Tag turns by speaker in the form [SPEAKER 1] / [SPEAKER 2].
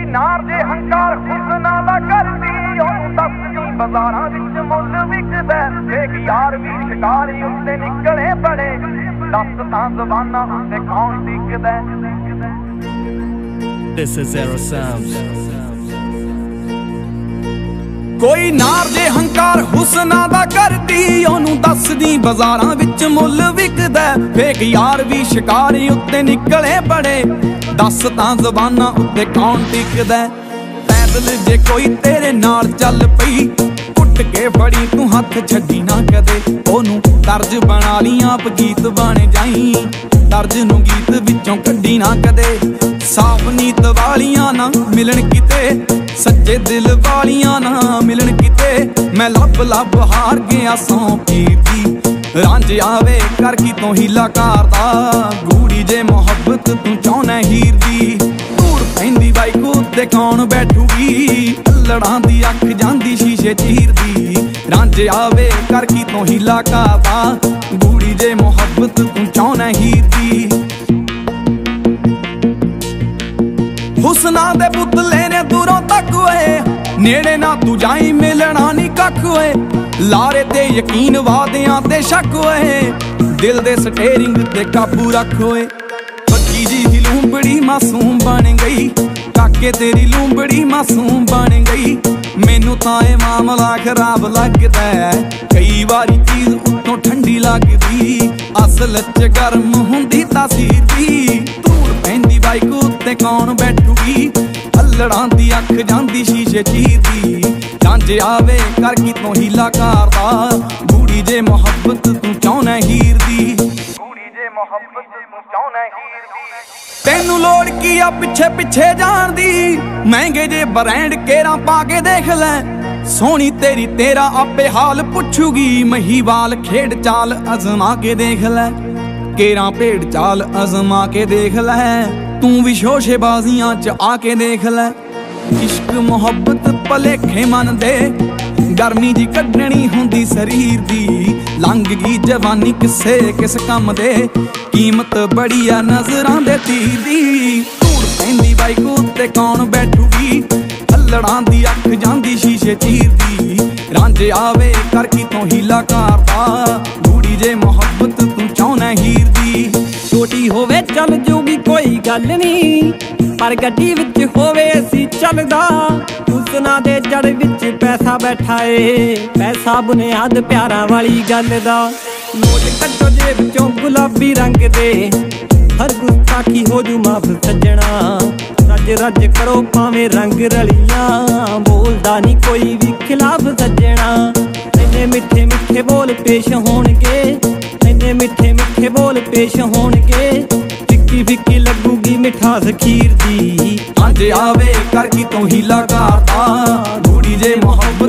[SPEAKER 1] नार जे हंकार हुस्ना दा करदी ओनू दसदी बाजारां विच मुੱਲ विकदा एक यार भी शिकारी उत्ते निकले बड़े दस तां ज़बानां उत्ते कौन टिकदा।
[SPEAKER 2] This is Zero Sounds।
[SPEAKER 3] कोई नार जे हंकार हुस्ना दा करदी ओनू दसदी बाजारां विच मुੱਲ विकदा फेक यार भी शिकारी उत्ते निकले बड़े दस तां ज़बानां उत्ते कौन टिकदा। पैदल जे कोई तेरे नाल चल पई कुट के फड़ी तू हथ छड्डी ना कदे ओनू तर्ज बना ली आप गीत बन जाई तर्ज नू गीत विचों कड्डी ना कदे। साफ नीत वालियां ना मिलन किते सच्चे दिल वालियां ना मिलन किते मैं लब लब हार गया सौ पीर दी रांझ आवे कर की तो हीला करदा गूड़ी जे मुहब्बत तू चाहना हीर दी। धूड़ पैंदी बाइक उत्ते कौन बैठूगी अल्लड़ां दी अख जांदी शीशे चीर दी रांझ आवे कर की तो हीला करदा गूड़ी जे मुहब्बत तू चाहना हीर दी। हुस्ना दे पुतले ने दूरों तक होए नेड़े ना तू जाई मिलना नी कख होए लारे ते यकीन वादियां ते शक होए दिल दे स्टेरिंग ते काबू रख होए। बच्ची जी ही लूंबड़ी मासूम बन गई काके तेरी लूंबड़ी मासूम बन गई मैनू तां ए मामला खराब लगदा है कई बारी चीज उत्तों ठंडी लगदी असल च गर्म हुंदी तासीर दी। धूड़ पैंदी बाइक उत्ते कौन बैठूगी अल्लड़ां दी अख जांदी शीशे चीर दी जांच आवे कर की तो हीला करदा गूड़ी जे मुहब्बत तू चाहना हीर दी।
[SPEAKER 1] गूड़ी जे मुहब्बत तू चाहना हीर दी।
[SPEAKER 3] तेनू लोड़ की आ पिछे पिछे जान दी महंगे जे ब्रांड केरा पा के देख ले सोहनी तेरी तेरा आपे हाल पुछूगी महीवाल खेड चाल अजमा के देख ले केरा भेड़ चाल अजमा के देख ले तू भी शोशेबाजियां च आके देख ले। इश्क मुहब्बत भलेखे मन दे गर्मी जी कड्डनी हुंदी शरीर दी लंघ गई जवानी किसे किस कम दे कीमत बड़ी आ नजरां दे तीर दी। धूड़ पैंदी बाइक उत्ते कौन बैठूगी अल्लड़ां दी अख जांदी शीशे चीर दी रांझ आवे कर की तो हीला करदा गूड़ी जे मुहब्बत तू चाहना हीर दी।
[SPEAKER 2] छोटी होवे चल जूगी कोई गल नी पर गड्डी विच होवे असी चलदा हुस्ना दे जड़ विच पैसा बैठा ए पैसा बुनियाद प्यारा वाली गल दा। नोट कड्डो जेब चों गुलाबी रंग दे हर गुस्ताखी हो जू माफ सज्जणा रज रज करो भावें रंग रलियां बोलदा नी कोई भी खिलाफ सज्जणा। इन्ने मिठे मिठे बोल पेश होणगे इन्ने मिठे मिठे बोल पेश होणगे फिक्की फिक्की लगूगी मिठास खीर दी।
[SPEAKER 3] आंजे आवे कर की तो हीला करदा गूड़ी जे मुहब्बत